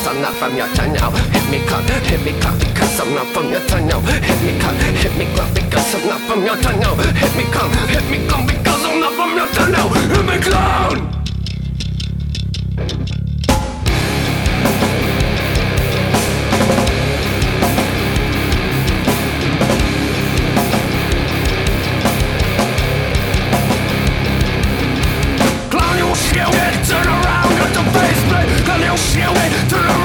I'm not from your town now. Hit me club because I'm not from your town now. Hit me club because I'm not from your town now. Hit me club because I'm not from your town now. Hit me clown. Turn around at the faceplate, clown you shit, turn around.